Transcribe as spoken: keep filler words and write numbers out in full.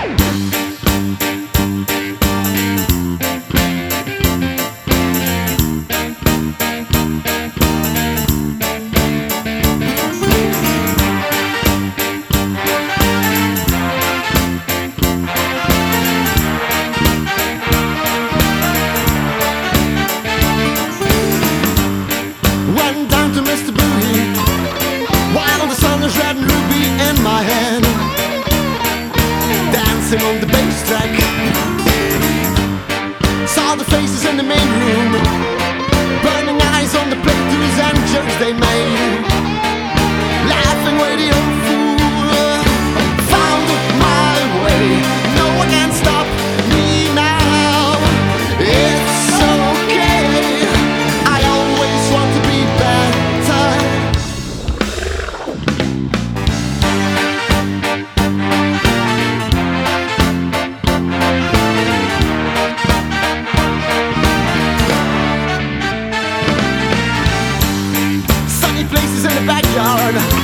Went down to Mister Bowie while the sun was red and ruby in my hand, dancing on the bass track. Saw the faces in the main room, burning eyes on the playthroughs and jokes they made, laughing with the old fool. Found my way, no one can stop me now. It's okay, I always want to be better. Sunny places in the backyard,